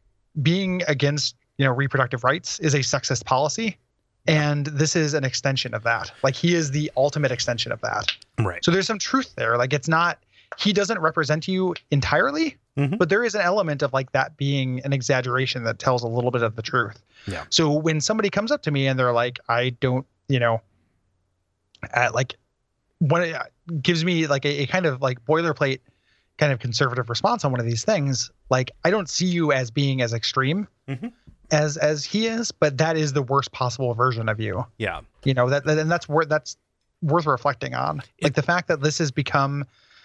being against, you know, reproductive rights is a sexist policy. And this is an extension of that. Like he is the ultimate extension of that. Right. So there's some truth there. Like it's not, he doesn't represent you entirely, mm-hmm. but there is an element of like that being an exaggeration that tells a little bit of the truth. Yeah. So when somebody comes up to me and they're like, I don't, you know, uh, like when it gives me like a, a kind of like boilerplate kind of conservative response on one of these things, like I don't see you as being as extreme mm-hmm. as as he is, but that is the worst possible version of you. Yeah. You know, that, that and that's worth that's worth reflecting on. Like it, the fact that this has become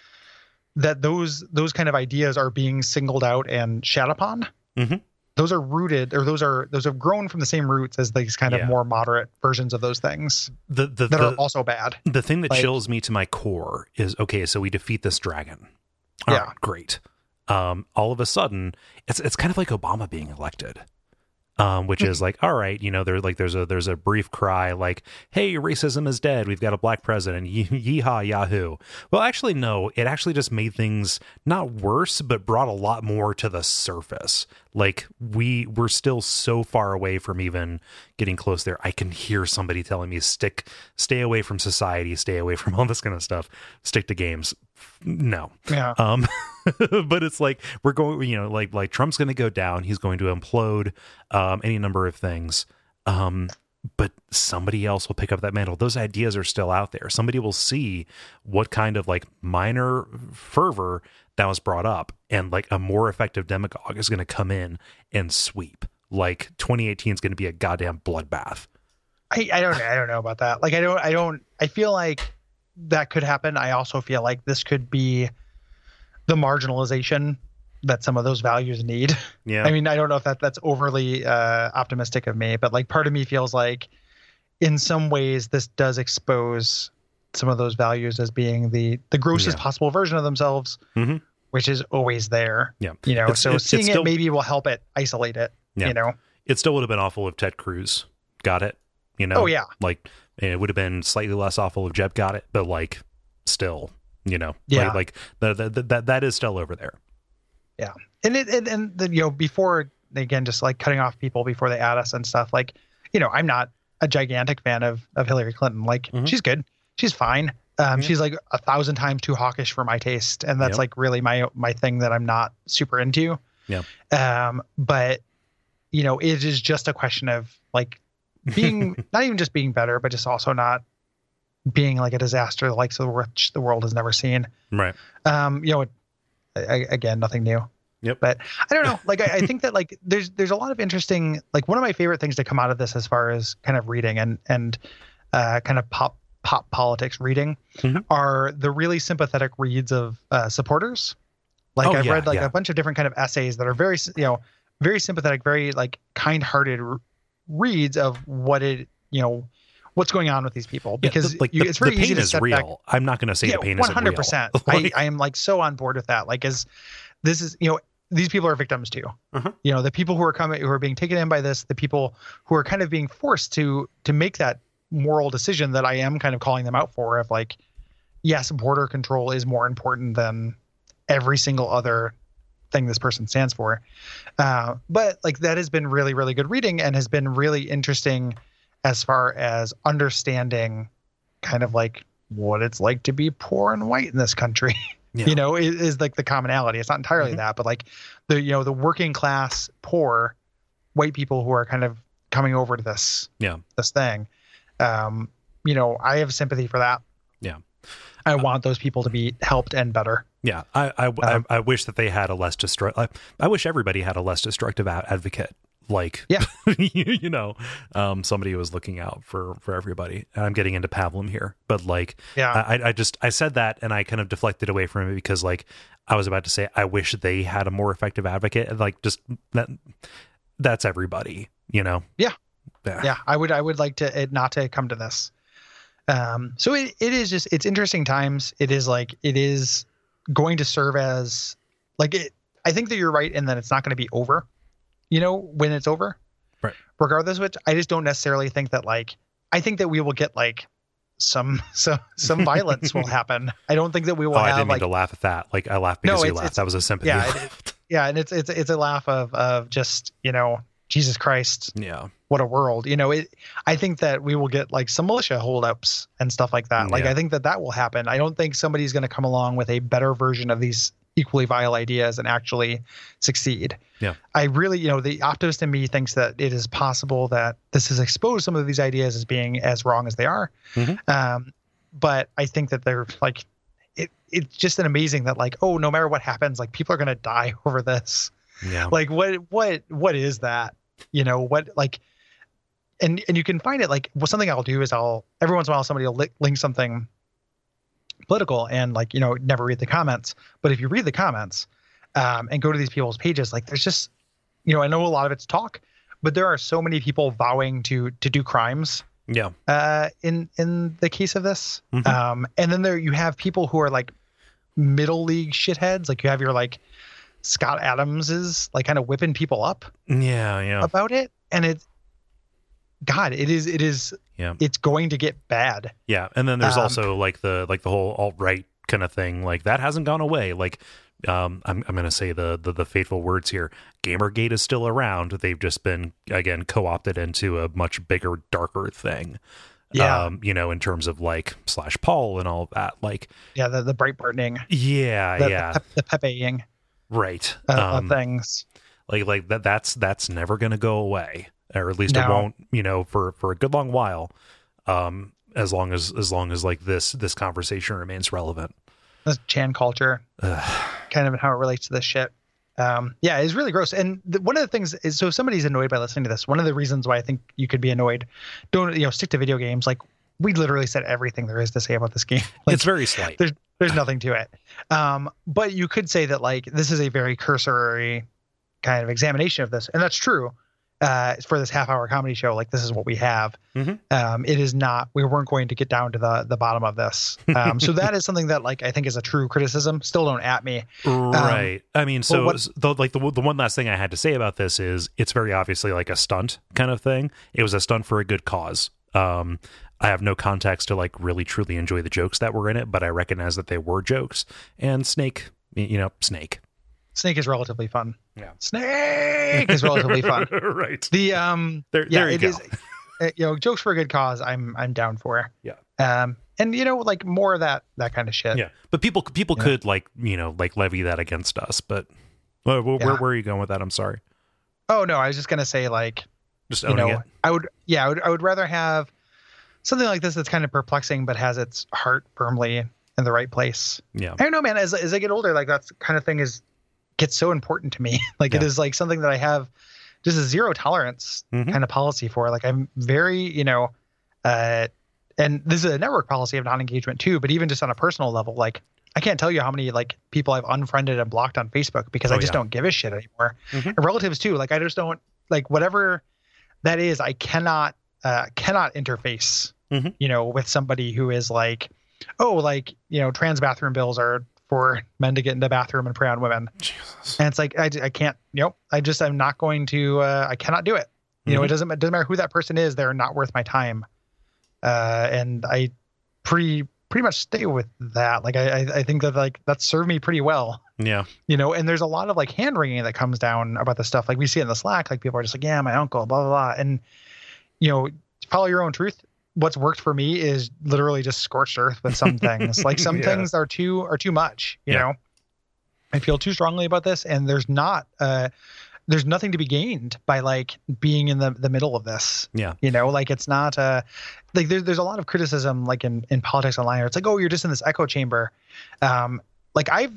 that those those kind of ideas are being singled out and shat upon. Mm-hmm. Those are rooted, or those are those have grown from the same roots as these kind yeah. of more moderate versions of those things the, the, that the, are also bad. The thing that like, chills me to my core is, okay, so we defeat this dragon. All yeah. right, great. Um, all of a sudden, it's it's kind of like Obama being elected. Um, which is like, all right, you know, there's like there's a there's a brief cry like, hey, racism is dead. We've got a black president. Ye- yeehaw, yahoo. Well, actually, no. It actually just made things not worse, but brought a lot more to the surface. Like we we're still so far away from even getting close there. I can hear somebody telling me stick, stay away from society, stay away from all this kind of stuff. Stick to games. No. Yeah. Um, but it's like we're going, you know, like like Trump's going to go down. He's going to implode. Um, any number of things. Um, but somebody else will pick up that mantle. Those ideas are still out there. Somebody will see what kind of like minor fervor that was brought up, and like a more effective demagogue is going to come in and sweep. Like twenty eighteen is going to be a goddamn bloodbath. I, I don't I don't know about that. Like I don't I don't I feel like that could happen. I also feel like this could be the marginalization that some of those values need. Yeah. I mean, I don't know if that that's overly uh, optimistic of me, but like part of me feels like in some ways this does expose some of those values as being the, the grossest Yeah. possible version of themselves, Mm-hmm. which is always there. Yeah. You know, It's- so it's- seeing it's it still- maybe will help it isolate it, Yeah. you know? It still would have been awful if Ted Cruz got it, you know? Oh, yeah. Like, and it would have been slightly less awful if Jeb got it, but like, still, you know? Yeah. Like, like the, the, the, that, that is still over there. Yeah. And it, and, and the, you know, before, again, just like cutting off people before they add us and stuff, like, you know, I'm not a gigantic fan of, of Hillary Clinton. Like, Mhm. she's good. She's fine. Um, Yeah. She's like a thousand times too hawkish for my taste. And that's Yep. like really my, my thing that I'm not super into. Yeah. Um, but, you know, it is just a question of like being, not even just being better, but just also not being like a disaster the likes of which the world has never seen. Right. Um, you know, I, again, nothing new. Yep. But I don't know. Like, I, I think that like there's there's a lot of interesting. Like, one of my favorite things to come out of this, as far as kind of reading and and uh, kind of pop pop politics reading, Mhm. are the really sympathetic reads of uh, supporters. Like, Oh, I've yeah, read like yeah. a bunch of different kind of essays that are very you know very sympathetic, very like kind-hearted r- reads of what it you know what's going on with these people, Yeah, because the, like you, the, it's very the pain easy to is step real. back. I'm not going to say the pain one isn't hundred real. percent. Like, I, I am like so on board with that. Like, as this is, you know, these people are victims too. Uh-huh. You know, the people who are coming, who are being taken in by this, the people who are kind of being forced to to make that moral decision that I am kind of calling them out for, of like, yes, border control is more important than every single other thing this person stands for. Uh, but like, that has been really, really good reading, and has been really interesting as far as understanding kind of like what it's like to be poor and white in this country. Yeah. You know, is, is like the commonality. It's not entirely Mhm. that, but like the, you know, the working class, poor white people who are kind of coming over to this, Yeah. this thing. Um, you know, I have sympathy for that. Yeah. I want those people to be helped and better. Yeah, I I, Um, I I wish that they had a less destructive. I, I wish everybody had a less destructive a- advocate. Like, Yeah. you, you know, um, somebody who was looking out for for everybody. And I'm getting into pablum here, but like, Yeah. I I just I said that and I kind of deflected away from it because like I was about to say I wish they had a more effective advocate. And like, just that that's everybody, you know. Yeah. Yeah. Yeah. I would, I would like to, it not to come to this. Um, so it, it is just, it's interesting times. It is like, it is going to serve as like it. I think that you're right in that it's not going to be over, you know, when it's over, Right. regardless, which I just don't necessarily think that like, I think that we will get like some, some, some violence will happen. I don't think that we will Oh, I have didn't mean like, to laugh at that. Like I laughed because No, you it's- laughed. it's- That was a sympathy. yeah, laugh. it- yeah. And it's, it's, it's a laugh of, of just, you know, Jesus Christ, yeah. what a world. You know, it, I think that we will get like some militia holdups and stuff like that. Like, Yeah. I think that that will happen. I don't think somebody's going to come along with a better version of these equally vile ideas and actually succeed. Yeah. I really, you know, the optimist in me thinks that it is possible that this has exposed some of these ideas as being as wrong as they are. Mhm. Um, but I think that they're like, it, it's just an amazing that like, oh, no matter what happens, like people are going to die over this. Yeah. Like what, what, what is that? You know, what, like, and, and you can find it like, well, something I'll do is I'll, every once in a while, somebody will li- link something political and like, you know, never read the comments. But if you read the comments um, and go to these people's pages, like there's just, you know, I know a lot of it's talk, but there are so many people vowing to, to do crimes Yeah. uh, in, in the case of this. Mhm. Um, and then there, you have people who are like middle league shitheads. Like you have your like Scott Adams is like kind of whipping people up Yeah. Yeah. about it. and it's God, it is it is yeah, it's going to get bad. Yeah, and then there's Um, also like the like the whole alt-right kind of thing, like that hasn't gone away. Like um I'm I'm gonna say the, the the fateful words here. Gamergate is still around. They've just been again co-opted into a much bigger, darker thing. Yeah. Um, you know, in terms of like slash Paul and all of that. Like Yeah, the the Breitbarting, yeah, the, yeah. the, Pe- the Pepeing Right. uh, Um of things. like like that that's that's never gonna go away. Or at least it No. won't, you know, for for a good long while. Um as long as as long as like this this conversation remains relevant. This Chan culture, Ugh. kind of how it relates to this shit. Um, yeah, it's really gross. And the, one of the things is, so if somebody's annoyed by listening to this, one of the reasons why I think you could be annoyed, don't, you know, stick to video games. Like, we literally said everything there is to say about this game. Like, It's very slight. there's there's nothing to it. Um, but you could say that like this is a very cursory kind of examination of this, and that's true. Uh, for this half hour comedy show, like this is what we have. Mhm. Um, it is not, we weren't going to get down to the the bottom of this. Um, so that is something that like I think is a true criticism. Still don't at me. Right. I mean, so what- the, like the the one last thing I had to say about this is it's very obviously like a stunt kind of thing. It was a stunt for a good cause. Um, I have no context to like really truly enjoy the jokes that were in it, but I recognize that they were jokes. And Snake, you know, Snake. Snake is relatively fun. Yeah. Snake is relatively fun. Right. The um There, yeah, there you it go. is, uh, you know, jokes for a good cause. I'm I'm down for. Yeah. Um, and you know, like more of that that kind of shit. Yeah, but people people Yeah. could like you know like levy that against us. But well, where, Yeah. where where are you going with that? I'm sorry. Oh no, I was just gonna say like Just you owning know, it. I would yeah, I would I would rather have something like this that's kind of perplexing but has its heart firmly in the right place. Yeah. I don't know, man. As as I get older, like that kind of thing is gets so important to me. Like it Yeah. is like something that I have just a zero tolerance Mhm. kind of policy for. Like I'm very, you know, uh, and this is a network policy of non-engagement too. But even just on a personal level, like I can't tell you how many like people I've unfriended and blocked on Facebook because Oh, I just yeah. don't give a shit anymore. Mhm. And relatives too. Like I just don't like whatever that is. I cannot uh, cannot interface, Mhm. you know, with somebody who is like, oh, like you know, trans bathroom bills are for men to get in the bathroom and prey on women. Jesus. And it's like, I, I can't, nope. I just, I'm not going to, uh, I cannot do it. You know, Mhm. it doesn't, it doesn't matter who that person is. They're not worth my time. Uh, and I pretty, pretty much stay with that. Like, I, I- I think that like, that's served me pretty well, Yeah. you know, and there's a lot of like hand wringing that comes down about this stuff. Like we see it in the Slack, like people are just like, yeah, my uncle, blah, blah, blah. And, you know, follow your own truth. What's worked for me is literally just scorched earth with some things. Like some Yeah. things are too are too much, you Yeah. know. I feel too strongly about this, and there's not uh there's nothing to be gained by like being in the the middle of this. Yeah. You know, like it's not uh like there's there's a lot of criticism like in in politics online where it's like, oh, you're just in this echo chamber. Um like I've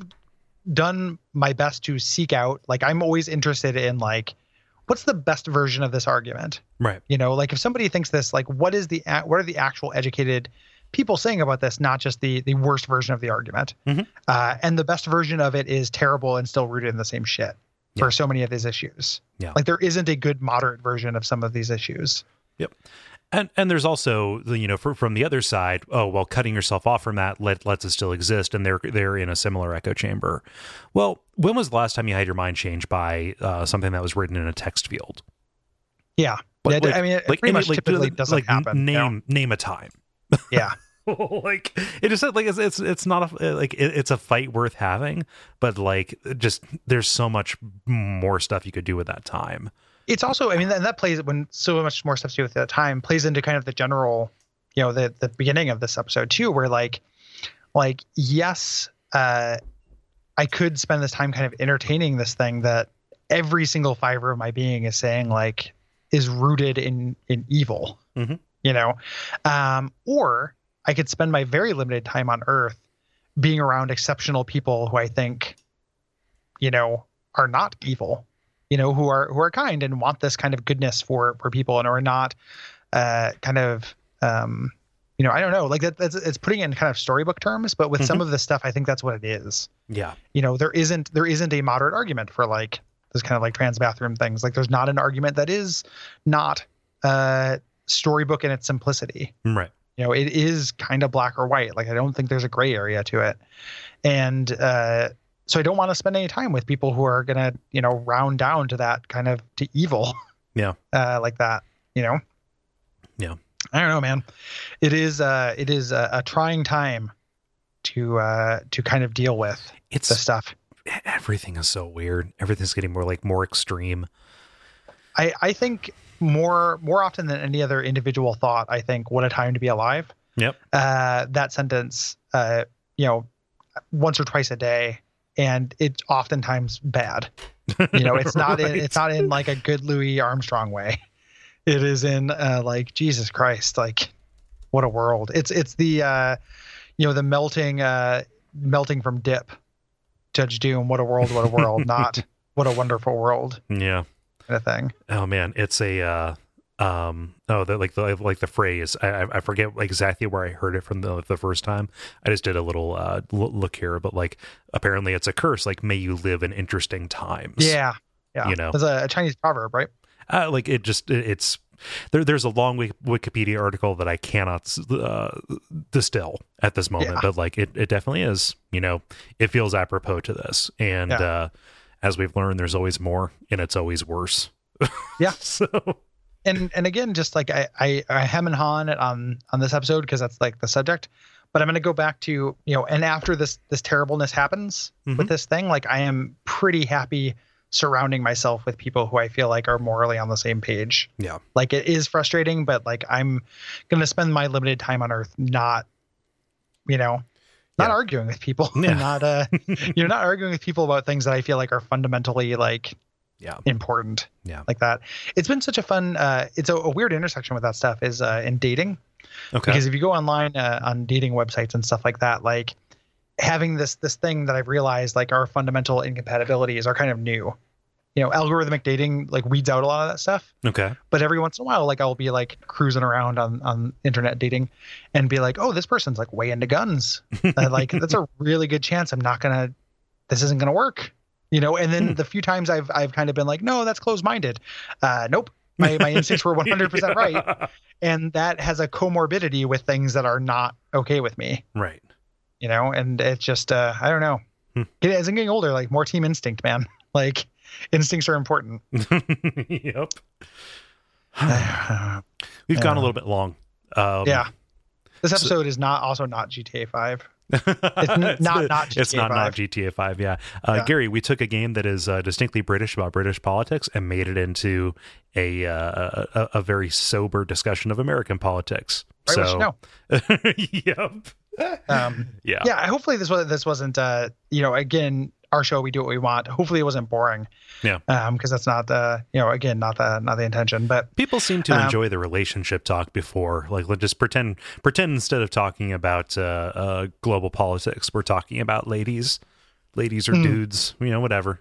done my best to seek out, like I'm always interested in like what's the best version of this argument? Right. You know, like if somebody thinks this, like what is the a- what are the actual educated people saying about this, not just the the worst version of the argument. Mhm. Uh, and the best version of it is terrible and still rooted in the same shit Yeah. for so many of these issues. Yeah. Like there isn't a good moderate version of some of these issues. Yep. And and there's also the, you know for, from the other side, oh well, cutting yourself off from that let lets it still exist, and they're they're in a similar echo chamber. Well, when was the last time you had your mind changed by uh, something that was written in a text field? Yeah. Like- yeah like- I mean, it like pretty any- much like, typically like, doesn't like, happen. you know? Name name a time. Yeah. Like it just like it's it's it's not a like it, it's a fight worth having, but like just there's so much more stuff you could do with that time. It's also, I mean, and that plays when so much more stuff to do with the time plays into kind of the general, you know, the the beginning of this episode too, where like, like yes, uh, I could spend this time kind of entertaining this thing that every single fiber of my being is saying like is rooted in in evil, Mhm. you know, um, or I could spend my very limited time on Earth being around exceptional people who I think, you know, are not evil. You know, who are who are kind and want this kind of goodness for for people and are not uh, kind of um, you know, I don't know, like that. That's it's putting it in kind of storybook terms, but with some of this stuff, I think that's what it is. Yeah. You know, there isn't there isn't a moderate argument for like this kind of like trans bathroom things. Like there's not an argument that is not uh, storybook in its simplicity. Right. You know, it is kind of black or white. Like I don't think there's a gray area to it, and uh, so I don't want to spend any time with people who are gonna, you know, round down to that kind of to evil. Yeah. Uh, like that, you know? Yeah. I don't know, man. It is, uh, it is a, a trying time to, uh, to kind of deal with It's this stuff. Everything is so weird. Everything's getting more like more extreme. I, I think more, more often than any other individual thought, I think, what a time to be alive. Yep. Uh, that sentence, uh, you know, once or twice a day, and it's oftentimes bad. You know, it's not Right. in, it's not in like a good Louis Armstrong way. It is in uh, like, Jesus Christ, like what a world. It's, it's the, uh, you know, the melting, uh, melting from dip, Judge Doom. What a world, what a world, not what a wonderful world Yeah. kind of thing. Oh man, it's a uh um oh the like the like the phrase I I I forget exactly where I heard it from the the first time. I just did a little uh l- look here, but like apparently it's a curse, like may you live in interesting times. Yeah. Yeah. You know. There's a, a Chinese proverb, right? Uh, like it just it, it's there there's a long Wik- Wikipedia article that I cannot uh distill at this moment, Yeah. but like it it definitely is, you know, it feels apropos to this. And Yeah. uh as we've learned, there's always more and it's always worse. Yeah. So And and again, just like I I, I hem and haw on it on on this episode because that's like the subject, but I'm going to go back to, you know, and after this this terribleness happens Mhm. with this thing, like I am pretty happy surrounding myself with people who I feel like are morally on the same page. yeah. Like it is frustrating, but like I'm going to spend my limited time on Earth not, you know, not Yeah. arguing with people, Yeah. and not uh, you're not arguing with people about things that I feel like are fundamentally like Yeah. important. Yeah. Like that. It's been such a fun, uh, it's a, a weird intersection with that stuff is uh, in dating. Okay. Because if you go online uh, on dating websites and stuff like that, like having this this thing that I've realized like our fundamental incompatibilities are kind of new. You know, algorithmic dating like weeds out a lot of that stuff. Okay. But every once in a while, like I'll be like cruising around on on internet dating and be like, oh, this person's like way into guns. Uh, like that's a really good chance I'm not gonna. This isn't gonna work. You know, and then Hmm. the few times I've I've kind of been like, no, that's closed-minded. Uh, nope, my my instincts were one hundred percent right, and that has a comorbidity with things that are not okay with me. Right. You know, and it's just uh, I don't know. Hmm. Get- As I'm getting older, like more team instinct, man. Like instincts are important. Yep. yeah, We've gone a Yeah. little bit long. Um, this episode is not also not G T A five. it's not- not it's G T A not not five. G T A five. Yeah. Uh, Yeah. Gary, we took a game that is uh, distinctly British about British politics and made it into a uh, a, a very sober discussion of American politics. Right, what so, you yep. Um, Yeah. yeah, hopefully this was this wasn't uh you know, again, our show, we do what we want. Hopefully it wasn't boring. Yeah. Um, because that's not the, you know, again, not the not the intention. But People seem to Um, enjoy the relationship talk before. Like, let's just pretend pretend instead of talking about uh, uh, global politics, we're talking about ladies, ladies or Hmm. dudes, you know, whatever.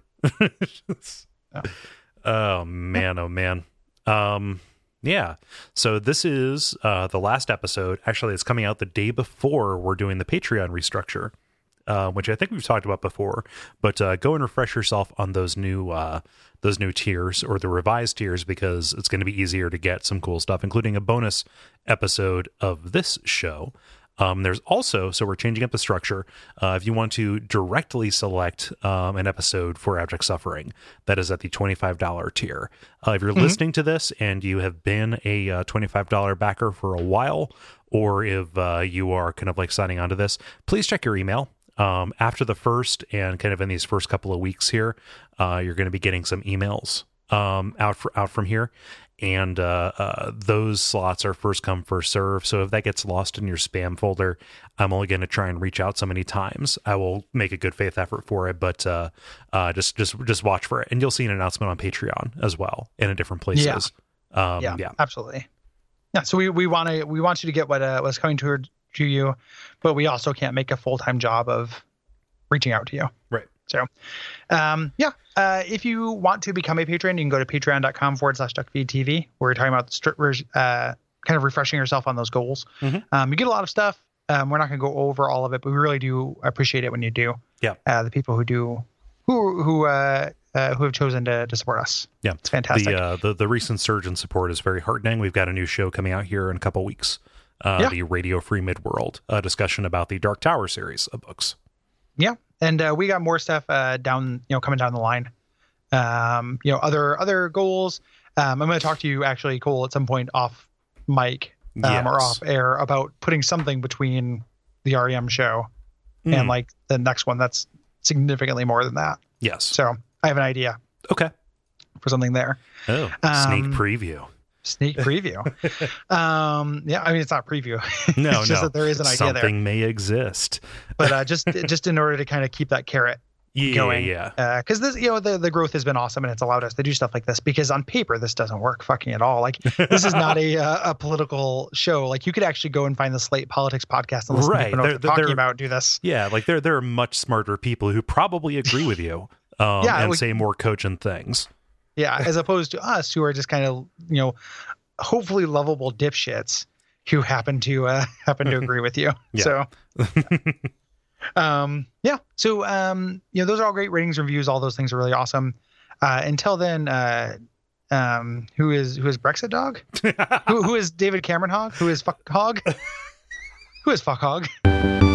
Yeah. Oh man, oh man. Um, yeah. So this is uh, the last episode. Actually, it's coming out the day before we're doing the Patreon restructure. Uh, which I think we've talked about before, but uh, go and refresh yourself on those new uh, those new tiers or the revised tiers because it's going to be easier to get some cool stuff, including a bonus episode of this show. Um, there's also, so we're changing up the structure. Uh, if you want to directly select um, an episode for Abject Suffering, that is at the twenty-five dollars tier. Uh, if you're Mhm. listening to this and you have been a uh, twenty-five dollars backer for a while, or if uh, you are kind of like signing on to this, please check your email. Um, after the first and kind of in these first couple of weeks here, uh, you're going to be getting some emails um, out for, out from here. And uh, uh, those slots are first come, first serve. So if that gets lost in your spam folder, I'm only going to try and reach out so many times. I will make a good faith effort for it, but uh, uh, just just just watch for it, and you'll see an announcement on Patreon as well and in different places. Um, yeah, yeah, absolutely. Yeah. So we we want to we want you to get what uh, what's coming to to you, but we also can't make a full time job of reaching out to you. Right. So, um, yeah. Uh, if you want to become a patron, you can go to patreon.com forward slash duckfeedtv. We're talking about stri- uh, kind of refreshing yourself on those goals. Mhm. Um, you get a lot of stuff. Um, we're not going to go over all of it, but we really do appreciate it when you do. Yeah. Uh, the people who do, who who uh, uh, who have chosen to, to support us. Yeah. It's fantastic. The, uh, the the recent surge in support is very heartening. We've got a new show coming out here in a couple weeks. Uh, Yeah. The Radio Free Midworld, a discussion about the Dark Tower series of books. Yeah, and uh, we got more stuff uh, down, you know, coming down the line. Um, you know, other other goals. Um, I'm going to talk to you actually, Cole, at some point off mic um, yes. or off air about putting something between the R E M show Mm. and like the next one that's significantly more than that. Yes. So I have an idea Okay. for something there. Oh, Um, sneak preview. Sneak preview. um, yeah, I mean, it's not preview. No, it's just no. that there is an idea Something there. may exist. But uh, just just in order to kind of keep that carrot Yeah, going. yeah. Because this, you know, the, the growth has been awesome and it's allowed us to do stuff like this. Because on paper, this doesn't work fucking at all. Like this is not a uh, a political show. Like you could actually go and find the Slate Politics podcast and listen Right. to people know They're- what they're talking they're- about. Do this. Yeah, like there there are much smarter people who probably agree with you um, Yeah, and like- say more cogent things. Yeah, as opposed to us who are just kind of, you know, hopefully lovable dipshits who happen to uh, happen to agree with you. Yeah. So, um, yeah. So, um, you know, those are all great ratings, reviews. All those things are really awesome. Uh, until then, uh, um, who is who is Brexit Dog? who who is David Cameron Hog? Who is Fuck Hog? who is Fuck Hog?